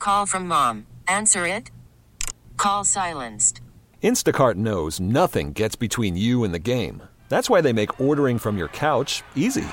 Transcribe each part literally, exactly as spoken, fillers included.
Call from mom. Answer it. Call silenced. Instacart knows nothing gets between you and the game. That's why they make ordering from your couch easy.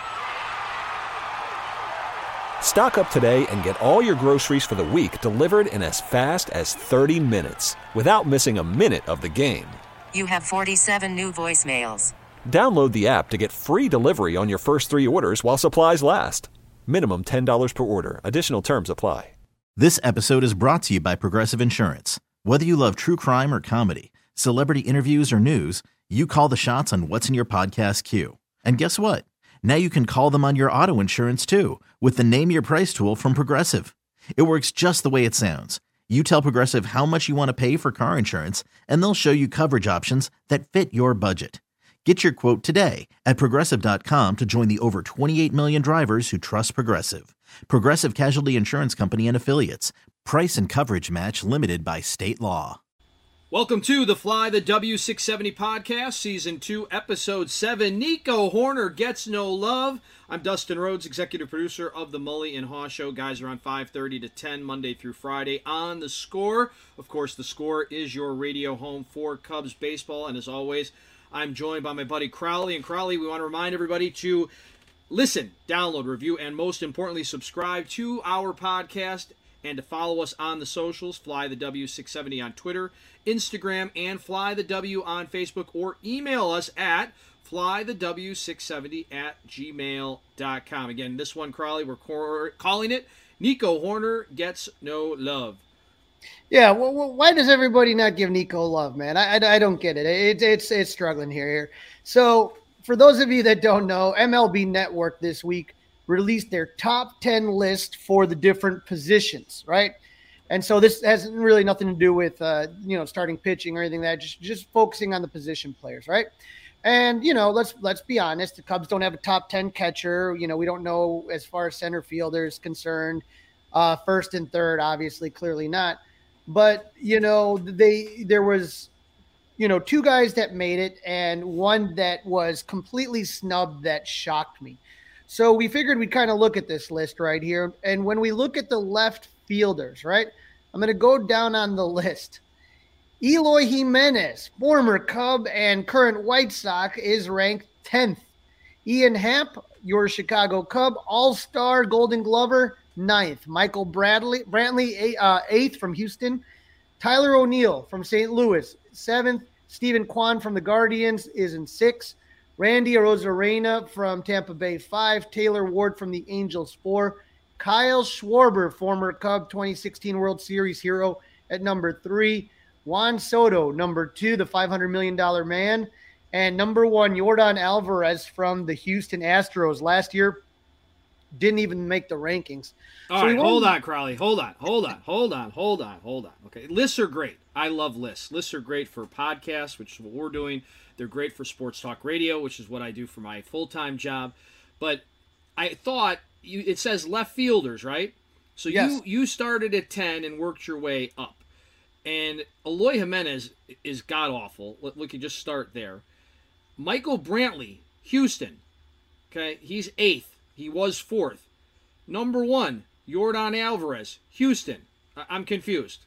Stock up today and get all your groceries for the week delivered in as fast as thirty minutes without missing a minute of the game. You have forty-seven new voicemails. Download the app to get free delivery on your first three orders while supplies last. Minimum ten dollars per order. Additional terms apply. This episode is brought to you by Progressive Insurance. Whether you love true crime or comedy, celebrity interviews or news, you call the shots on what's in your podcast queue. And guess what? Now you can call them on your auto insurance too with the Name Your Price tool from Progressive. It works just the way it sounds. You tell Progressive how much you want to pay for car insurance, and they'll show you coverage options that fit your budget. Get your quote today at Progressive dot com to join the over twenty-eight million drivers who trust Progressive. Progressive Casualty Insurance Company and Affiliates. Price and coverage match limited by state law. Welcome to the Fly the W six seventy podcast, Season two, Episode seven. Nico Horner Gets No Love. I'm Dustin Rhodes, Executive Producer of the Mully and Haw Show. Guys are on five thirty to ten, Monday through Friday on The Score. Of course, The Score is your radio home for Cubs baseball, and as always, I'm joined by my buddy Crowley. And Crowley, we want to remind everybody to listen, download, review, and most importantly, subscribe to our podcast and to follow us on the socials, Fly the W six seventy on Twitter, Instagram, and Fly the W on Facebook, or email us at fly the w six seventy at gmail dot com. Again, this one, Crowley, we're cor- calling it Nico Horner Gets No Love. Yeah, well, why does everybody not give Nico love, man? I, I, I don't get it. it. It's it's struggling here, here. So, for those of you that don't know, M L B Network this week released their top ten list for the different positions, right? And so this has really nothing to do with, uh, you know, starting pitching or anything like that, just, just focusing on the position players, right? And, you know, let's let's be honest, the Cubs don't have a top ten catcher. You know, we don't know as far as center fielder is concerned. Uh, first and third, obviously, clearly not. But, you know, they there was, you know, two guys that made it and one that was completely snubbed that shocked me. So we figured we'd kind of look at this list right here. And when we look at the left fielders, right, I'm going to go down on the list. Eloy Jimenez, former Cub and current White Sox, is ranked tenth. Ian Happ, your Chicago Cub, all-star Golden Glover, ninth. Michael Bradley, Brantley, uh, eighth from Houston. Tyler O'Neill from Saint Louis, seventh. Stephen Kwan from the Guardians is in sixth. Randy Arozarena from Tampa Bay, five. Taylor Ward from the Angels, four. Kyle Schwarber, former Cub twenty sixteen World Series hero, at number three. Juan Soto, number two, the five hundred million dollars man. And number one, Yordan Alvarez from the Houston Astros. Last year, didn't even make the rankings. All so right, hold on, Crowley. Hold on, hold on, hold on, hold on, hold on. Okay, lists are great. I love lists. Lists are great for podcasts, which is what we're doing. They're great for sports talk radio, which is what I do for my full-time job. But I thought you, it says left fielders, right? So yes. you you started at ten and worked your way up. And Eloy Jimenez is god-awful. We can just start there. Michael Brantley, Houston. Okay, he's eighth. He was fourth. Number one, Yordan Alvarez, Houston. I- I'm confused.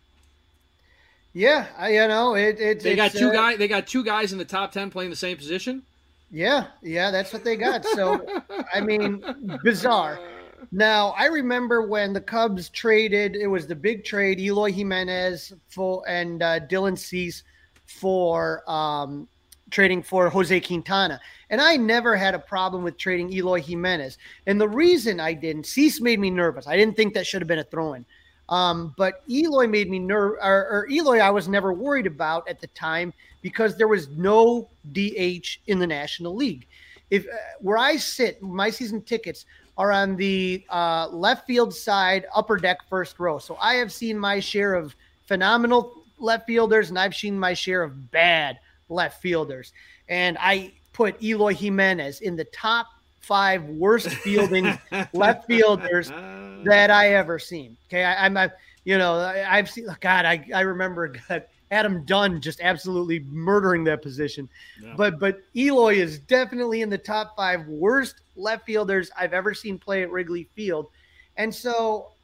Yeah, I, you know it. it they got it's, two uh, guys. They got two guys in the top ten playing the same position. Yeah, yeah, that's what they got. So, I mean, bizarre. Now, I remember when the Cubs traded. It was the big trade: Eloy Jimenez for and uh, Dylan Cease for um, trading for Jose Quintana. And I never had a problem with trading Eloy Jimenez. And the reason I didn't, Cease made me nervous. I didn't think that should have been a throw-in. Um, but Eloy made me nervous, or, or Eloy I was never worried about at the time because there was no D H in the National League. If uh, where I sit, my season tickets are on the uh, left field side, upper deck, first row. So I have seen my share of phenomenal left fielders, and I've seen my share of bad left fielders. And I put Eloy Jimenez in the top five worst fielding left fielders that I ever seen. Okay, I, I'm, I, you know, I, I've seen. God, I, I remember God, Adam Dunn just absolutely murdering that position. Yeah. But, but Eloy is definitely in the top five worst left fielders I've ever seen play at Wrigley Field. And so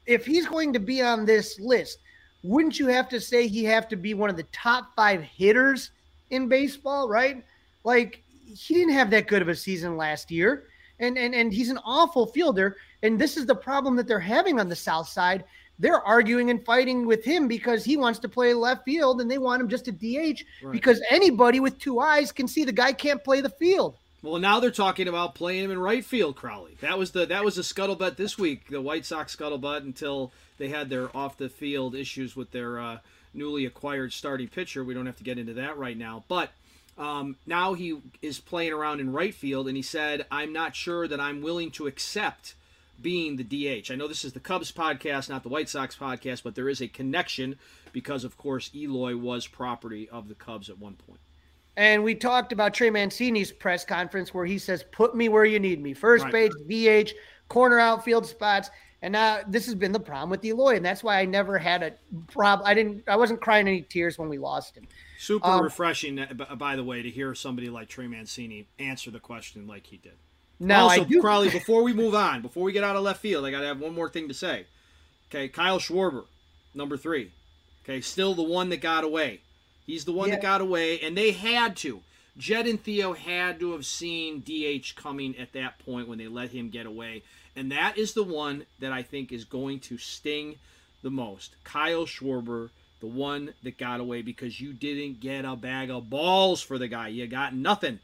if he's going to be on this list, wouldn't you have to say he have to be one of the top five hitters in baseball, right? Like, he didn't have that good of a season last year, and and and he's an awful fielder, and this is the problem that they're having on the South Side. They're arguing and fighting with him because he wants to play left field, and they want him just to D H right. because anybody with two eyes can see the guy can't play the field. Well, now they're talking about playing him in right field, Crowley. That was the that was the scuttlebutt this week, the White Sox scuttlebutt, until they had their off-the-field issues with their uh, newly acquired starting pitcher. We don't have to get into that right now. But um, now he is playing around in right field, and he said, I'm not sure that I'm willing to accept being the D H. I know this is the Cubs podcast, not the White Sox podcast, but there is a connection because, of course, Eloy was property of the Cubs at one point. And we talked about Trey Mancini's press conference where he says, put me where you need me. First right. base, D H, corner outfield spots. And now this has been the problem with Eloy. And that's why I never had a problem. I didn't, I wasn't crying any tears when we lost him. Super um, refreshing, by the way, to hear somebody like Trey Mancini answer the question like he did. Now, also, I do- Crowley, before we move on, before we get out of left field, I got to have one more thing to say. Okay, Kyle Schwarber, number three. Okay, still the one that got away. He's the one yeah. that got away, and they had to. Jed and Theo had to have seen D H coming at that point when they let him get away. And that is the one that I think is going to sting the most. Kyle Schwarber, the one that got away because you didn't get a bag of balls for the guy. You got nothing.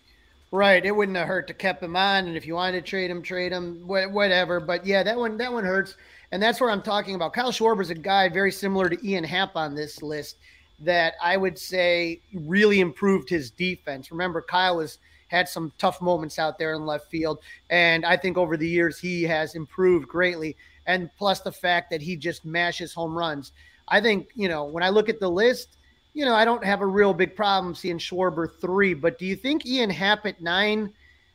Right. It wouldn't have hurt to keep him on. And if you wanted to trade him, trade him, whatever. But yeah, that one, that one hurts. And that's where I'm talking about. Kyle Schwarber is a guy very similar to Ian Happ on this list that I would say really improved his defense. Remember, Kyle has had some tough moments out there in left field. And I think over the years, he has improved greatly. And plus the fact that he just mashes home runs. I think, you know, when I look at the list, you know, I don't have a real big problem seeing Schwarber three, but do you think Ian Happ at nine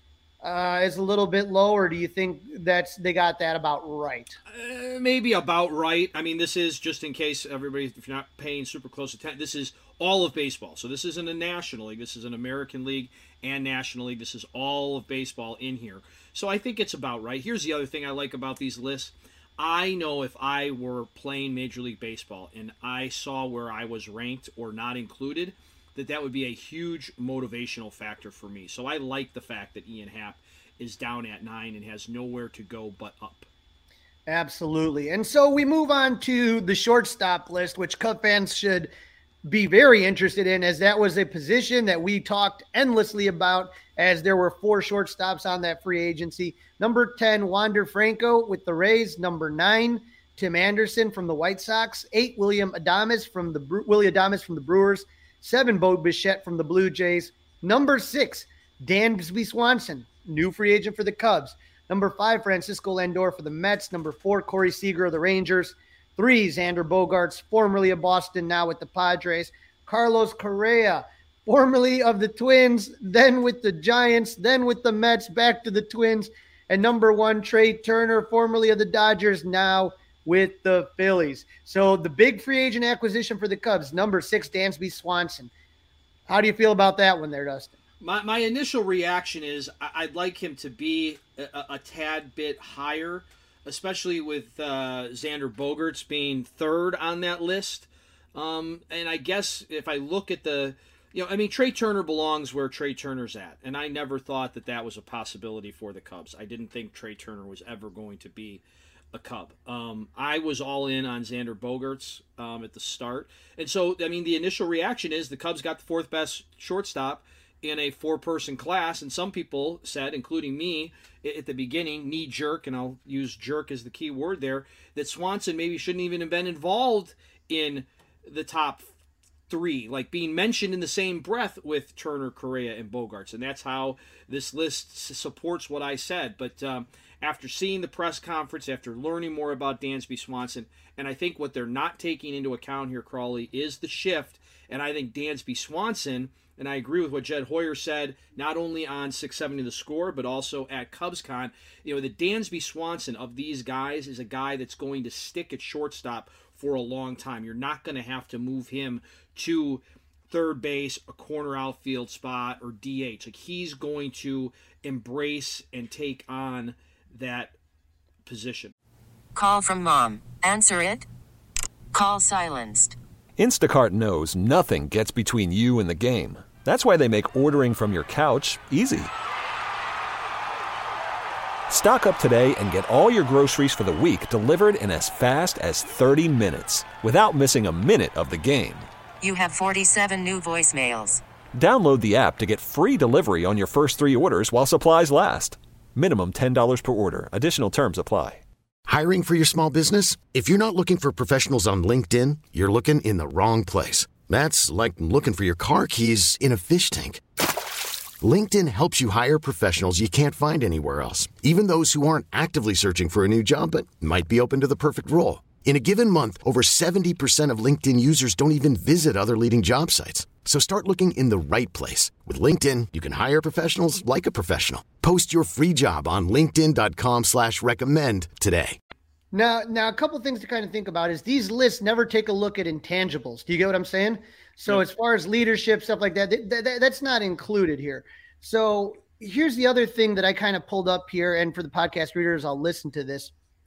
uh, is a little bit low, or do you think that's they got that about right? Uh, maybe about right. I mean, this is, just in case everybody, if you're not paying super close attention, this is all of baseball. So this isn't a National League. This is an American League and National League. This is all of baseball in here. So I think it's about right. Here's the other thing I like about these lists. I know if I were playing Major League Baseball and I saw where I was ranked or not included, that that would be a huge motivational factor for me. So I like the fact that Ian Happ is down at nine and has nowhere to go but up. Absolutely. And so we move on to the shortstop list, which Cub fans should be very interested in, as that was a position that we talked endlessly about, as there were four shortstops on that free agency. Number ten, Wander Franco with the Rays. Number nine, Tim Anderson from the White Sox. Eight, William Adames from the Willie Adames from the Brewers. Seven, Bo Bichette from the Blue Jays. Number six, Dansby Swanson, new free agent for the Cubs. Number five, Francisco Lindor for the Mets. Number four, Corey Seager of the Rangers. Three, Xander Bogaerts, formerly of Boston, now with the Padres. Carlos Correa, formerly of the Twins, then with the Giants, then with the Mets, back to the Twins. And number one, Trey Turner, formerly of the Dodgers, now with the Phillies. So the big free agent acquisition for the Cubs, number six, Dansby Swanson. How do you feel about that one there, Dustin? My my initial reaction is I'd like him to be a, a tad bit higher, especially with uh, Xander Bogaerts being third on that list. Um, and I guess if I look at the, you know, I mean, Trey Turner belongs where Trey Turner's at. And I never thought that that was a possibility for the Cubs. I didn't think Trey Turner was ever going to be a Cub. Um, I was all in on Xander Bogaerts um, at the start. And so, I mean, the initial reaction is the Cubs got the fourth best shortstop in a four-person class, and some people said, including me, at the beginning, knee jerk, and I'll use jerk as the key word there, that Swanson maybe shouldn't even have been involved in the top three, like being mentioned in the same breath with Turner, Correa, and Bogaerts, and that's how this list s- supports what I said. But um, after seeing the press conference, after learning more about Dansby Swanson, and I think what they're not taking into account here, Crawley, is the shift, and I think Dansby Swanson, and I agree with what Jed Hoyer said, not only on six seventy The Score, but also at CubsCon. You know, the Dansby Swanson of these guys is a guy that's going to stick at shortstop for a long time. You're not going to have to move him to third base, a corner outfield spot, or D H. Like, he's going to embrace and take on that position. Call from mom. Answer it. Call silenced. Instacart knows nothing gets between you and the game. That's why they make ordering from your couch easy. Stock up today and get all your groceries for the week delivered in as fast as thirty minutes without missing a minute of the game. You have forty-seven new voicemails. Download the app to get free delivery on your first three orders while supplies last. Minimum ten dollars per order. Additional terms apply. Hiring for your small business? If you're not looking for professionals on LinkedIn, you're looking in the wrong place. That's like looking for your car keys in a fish tank. LinkedIn helps you hire professionals you can't find anywhere else, even those who aren't actively searching for a new job but might be open to the perfect role. In a given month, over seventy percent of LinkedIn users don't even visit other leading job sites. So start looking in the right place. With LinkedIn, you can hire professionals like a professional. Post your free job on linkedin.com slash recommend today. Now, now a couple things to kind of think about is these lists never take a look at intangibles. Do you get what I'm saying? So as far as leadership, stuff like that, th- th- that's not included here. So here's the other thing that I kind of pulled up here, and for the podcast readers, I'll listen to this.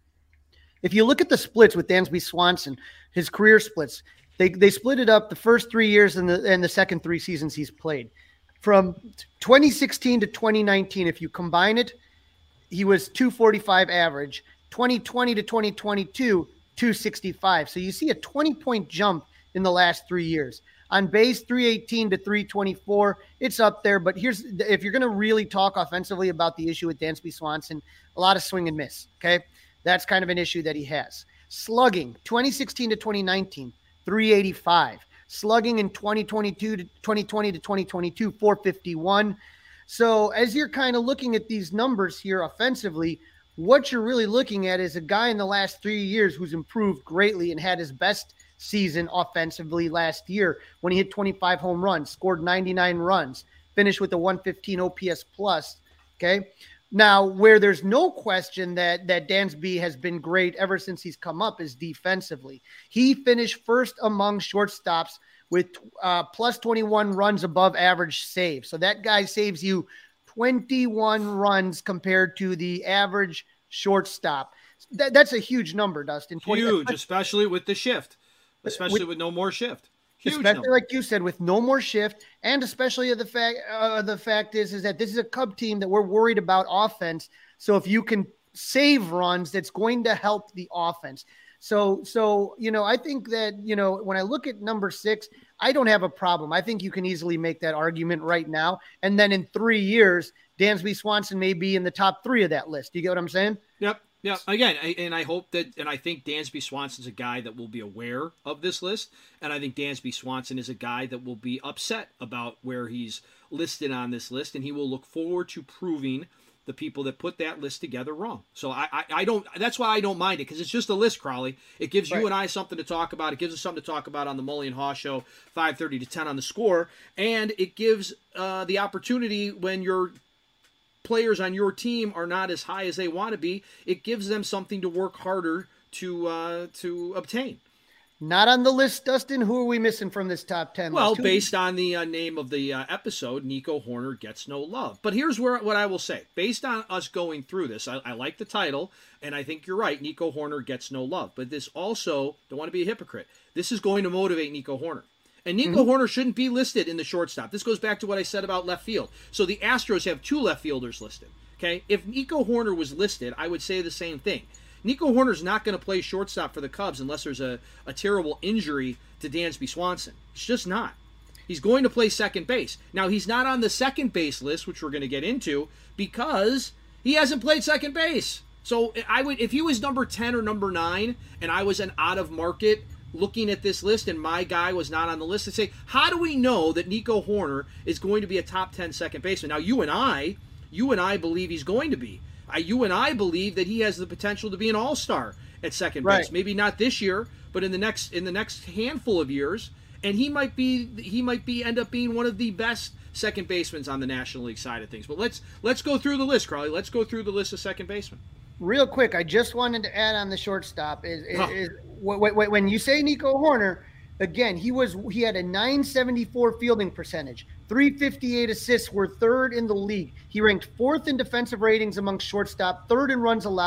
If you look at the splits with Dansby Swanson, his career splits, they they split it up the first three years and the and the second three seasons he's played. From twenty sixteen to twenty nineteen, if you combine it, he was two forty-five average. twenty twenty to twenty twenty-two, two sixty-five. So you see a twenty-point jump in the last three years. On base, three eighteen to three twenty-four. It's up there, but here's if you're going to really talk offensively about the issue with Dansby Swanson, a lot of swing and miss, okay? That's kind of an issue that he has. Slugging, twenty sixteen to twenty nineteen, three eighty-five. Slugging in twenty twenty-two to twenty twenty to twenty twenty-two, four fifty-one. So as you're kind of looking at these numbers here offensively, what you're really looking at is a guy in the last three years who's improved greatly and had his best season offensively last year when he hit twenty-five home runs, scored ninety-nine runs, finished with a one fifteen O P S plus. Okay. Now, where there's no question that, that Dansby has been great ever since he's come up is defensively. He finished first among shortstops with uh, plus twenty-one runs above average save. So that guy saves you twenty-one runs compared to the average shortstop. That, that's a huge number, Dustin. Huge, especially with the shift, especially with, with no more shift. Huge especially number. Like you said, with no more shift, and especially the fact uh, the fact is is that this is a Cub team that we're worried about offense. So if you can save runs, that's going to help the offense. So so you know, I think that you know when I look at number six, I don't have a problem. I think you can easily make that argument right now, and then in three years, Dansby Swanson may be in the top three of that list. Do you get what I'm saying? Yep. Yeah, again, I, and I hope that, and I think Dansby Swanson's a guy that will be aware of this list, and I think Dansby Swanson is a guy that will be upset about where he's listed on this list, and he will look forward to proving the people that put that list together wrong. So I, I, I don't, that's why I don't mind it, because it's just a list, Crawley. It gives right. you and I something to talk about. It gives us something to talk about on the Mully and Haw Show, five thirty to ten on the Score, and it gives uh, the opportunity when you're players on your team are not as high as they want to be, it gives them something to work harder to uh, to obtain. Not on the list, Dustin. Who are we missing from this top ten? Well, list? based on the uh, name of the uh, episode, Nico Hoerner gets no love. But here's where what I will say. Based on us going through this, I, I like the title, and I think you're right. Nico Hoerner gets no love. But this also, don't want to be a hypocrite, this is going to motivate Nico Hoerner. And Nico mm-hmm. Hoerner shouldn't be listed in the shortstop. This goes back to what I said about left field. So the Astros have two left fielders listed. Okay, if Nico Hoerner was listed, I would say the same thing. Nico Hoerner's not going to play shortstop for the Cubs unless there's a, a terrible injury to Dansby Swanson. It's just not. He's going to play second base. Now, he's not on the second base list, which we're going to get into, because he hasn't played second base. So I would, if he was number ten or number nine, and I was an out-of-market looking at this list and my guy was not on the list, to say, how do we know that Nico Hoerner is going to be a top ten second baseman? Now, you and I, you and I believe he's going to be. I, you and I believe that he has the potential to be an all-star at second right. base. Maybe not this year, but in the next in the next handful of years, and he might be he might be end up being one of the best second basemen on the National League side of things. But let's let's go through the list, Crawley. Let's go through the list of second basemen. Real quick, I just wanted to add on the shortstop is, is, huh. is when, when you say Nico Hoerner, again, he was he had a nine seventy-four fielding percentage, three fifty-eight assists, were third in the league. He ranked fourth in defensive ratings among shortstop, third in runs allowed,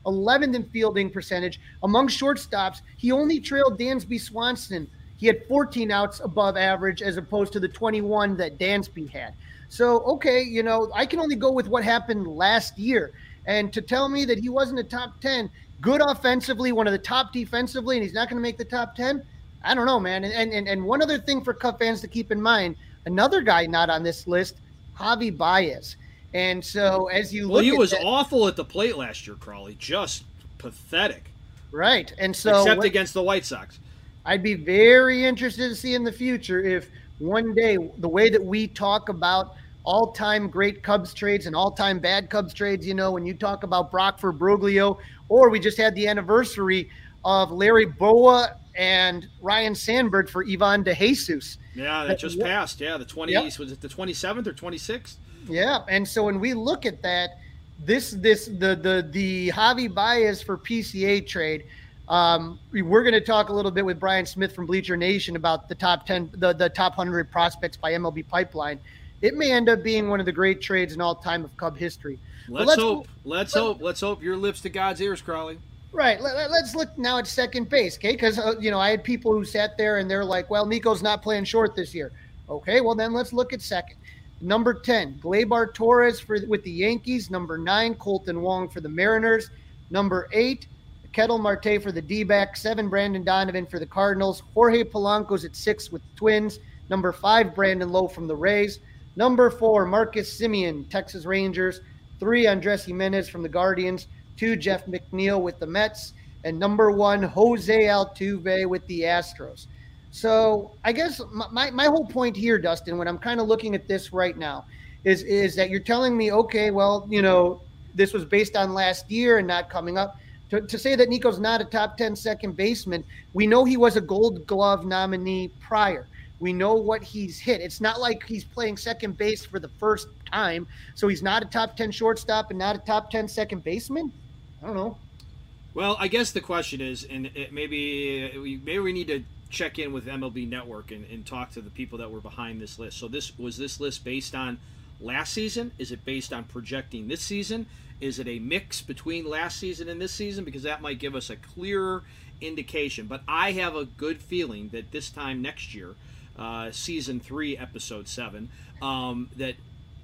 eleventh in fielding percentage. Among shortstops, he only trailed Dansby Swanson. He had fourteen outs above average as opposed to the twenty-one that Dansby had. So, okay, you know, I can only go with what happened last year. And to tell me that he wasn't a top ten, good offensively, one of the top defensively, and he's not going to make the top ten, I don't know, man. And, and and one other thing for Cub fans to keep in mind, another guy not on this list, Javi Baez. And so as you look well, he at was that, awful at the plate last year, Crawley. Just pathetic. Right. And so except what, against the White Sox. I'd be very interested to see in the future if one day the way that we talk about all-time great Cubs trades and all-time bad Cubs trades, you know, when you talk about Brock for Bruglio, or we just had the anniversary of Larry Bowa and Ryan Sandberg for Ivan DeJesus. Yeah, that just passed. Yeah, the twenties, yep. Was it the twenty-seventh or twenty-sixth? Yeah, and so when we look at that, this this the the the Javi Baez for P C A trade, um, we're going to talk a little bit with Brian Smith from Bleacher Nation about the top ten, the the top one hundred prospects by M L B Pipeline. It may end up being one of the great trades in all time of Cub history. Let's, let's hope. Let's let, hope. Let's hope your lips to God's ears, Crawley. Right. Let, let, let's look now at second base, okay? Because, uh, you know, I had people who sat there and they're like, well, Nico's not playing short this year. Okay, well, then let's look at second. Number ten, Gleyber Torres for with the Yankees. Number nine, Colton Wong for the Mariners. Number eight, Ketel Marte for the D-backs. Seven, Brandon Donovan for the Cardinals. Jorge Polanco's at six with the Twins. Number five, Brandon Lowe from the Rays. Number four, Marcus Semien, Texas Rangers. Three, Andres Jimenez from the Guardians. Two, Jeff McNeil with the Mets. And number one, Jose Altuve with the Astros. So I guess my, my whole point here, Dustin, when I'm kind of looking at this right now, is, is that you're telling me, okay, well, you know, this was based on last year and not coming up. To, to say that Nico's not a top ten second baseman, we know he was a Gold Glove nominee prior. We know what he's hit. It's not like he's playing second base for the first time. So he's not a top ten shortstop and not a top ten second baseman? I don't know. Well, I guess the question is, and it maybe maybe we need to check in with M L B Network and, and talk to the people that were behind this list. So this was this list based on last season? Is it based on projecting this season? Is it a mix between last season and this season? Because that might give us a clearer indication. But I have a good feeling that this time next year, Uh, season three, episode seven, um, that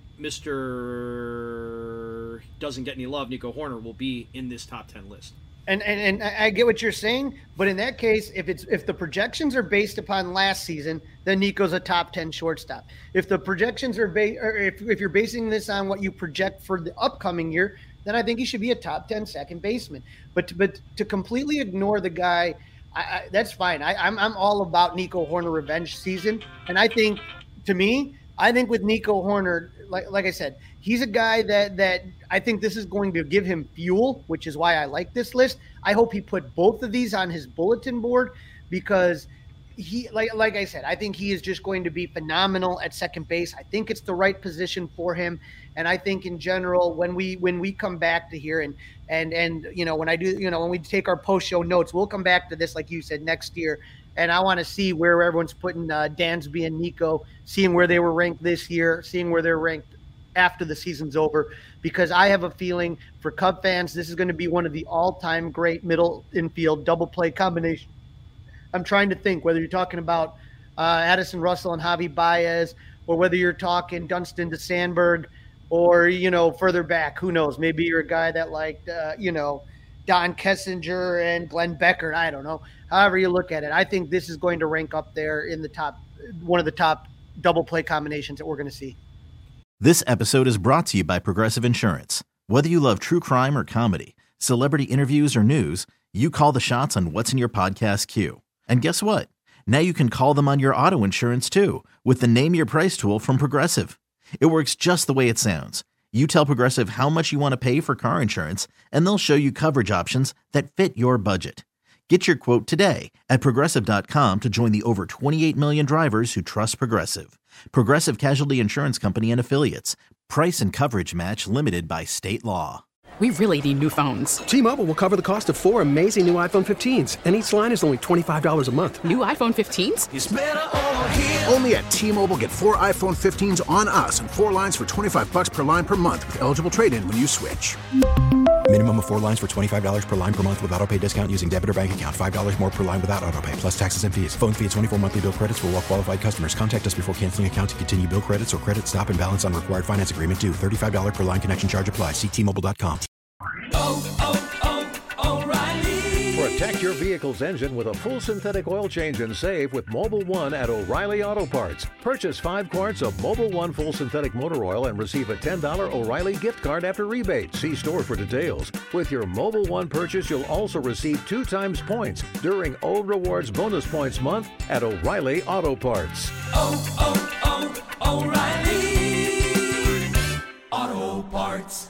Mister Doesn't Get Any Love, Nico Hoerner, will be in this top ten list. And, and and I get what you're saying, but in that case, if it's if the projections are based upon last season, then Nico's a top ten shortstop. If the projections are based, or if if you're basing this on what you project for the upcoming year, then I think he should be a top ten second baseman. But to, but to completely ignore the guy. I, I, that's fine. I, I'm I'm all about Nico Hoerner revenge season, and I think, to me, I think with Nico Hoerner, like like I said, he's a guy that that I think this is going to give him fuel, which is why I like this list. I hope he put both of these on his bulletin board because he, like like I said, I think he is just going to be phenomenal at second base. I think it's the right position for him, and I think in general, when we when we come back to here and and and you know when I do you know when we take our post show notes, we'll come back to this like you said next year, and I want to see where everyone's putting uh, Dansby and Nico, seeing where they were ranked this year, seeing where they're ranked after the season's over, because I have a feeling for Cub fans, this is going to be one of the all-time great middle infield double play combinations. I'm trying to think whether you're talking about uh, Addison Russell and Javi Baez, or whether you're talking Dunston to Sandberg, or, you know, further back, who knows? Maybe you're a guy that liked, uh, you know, Don Kessinger and Glenn Becker. I don't know. However you look at it, I think this is going to rank up there in the top, one of the top double play combinations that we're going to see. This episode is brought to you by Progressive Insurance. Whether you love true crime or comedy, celebrity interviews or news, you call the shots on what's in your podcast queue. And guess what? Now you can call them on your auto insurance too with the Name Your Price tool from Progressive. It works just the way it sounds. You tell Progressive how much you want to pay for car insurance, and they'll show you coverage options that fit your budget. Get your quote today at Progressive dot com to join the over twenty-eight million drivers who trust Progressive. Progressive Casualty Insurance Company and Affiliates. Price and coverage match limited by state law. We really need new phones. T-Mobile will cover the cost of four amazing new iPhone fifteens, and each line is only twenty-five dollars a month. New iPhone fifteens? It's better over here. Only at T-Mobile, get four iPhone fifteens on us and four lines for twenty-five dollars per line per month with eligible trade-in when you switch. Minimum of four lines for twenty-five dollars per line per month with autopay discount using debit or bank account. five dollars more per line without autopay, plus taxes and fees. Phone fee at twenty-four monthly bill credits for well qualified customers. Contact us before canceling account to continue bill credits or credit stop and balance on required finance agreement due. thirty-five dollars per line connection charge applies. See T Mobile dot com. Oh, oh, oh, O'Reilly. Protect your vehicle's engine with a full synthetic oil change and save with Mobil one at O'Reilly Auto Parts. Purchase five quarts of Mobil one full synthetic motor oil and receive a ten dollars O'Reilly gift card after rebate. See store for details. With your Mobil one purchase, you'll also receive two times points during O Rewards Bonus Points Month at O'Reilly Auto Parts. Oh, oh, oh, O'Reilly Auto Parts.